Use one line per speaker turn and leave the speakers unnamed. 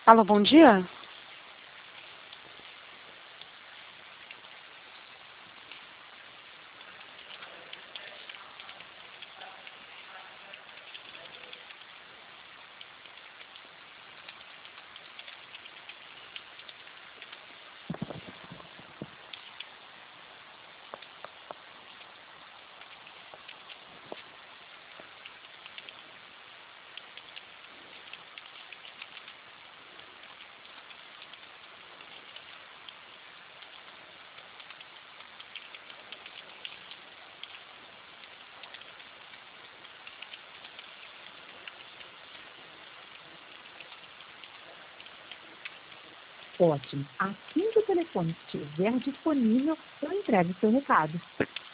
Alô, bom dia?
Ótimo. Assim que o telefone estiver disponível, eu entrego o seu recado.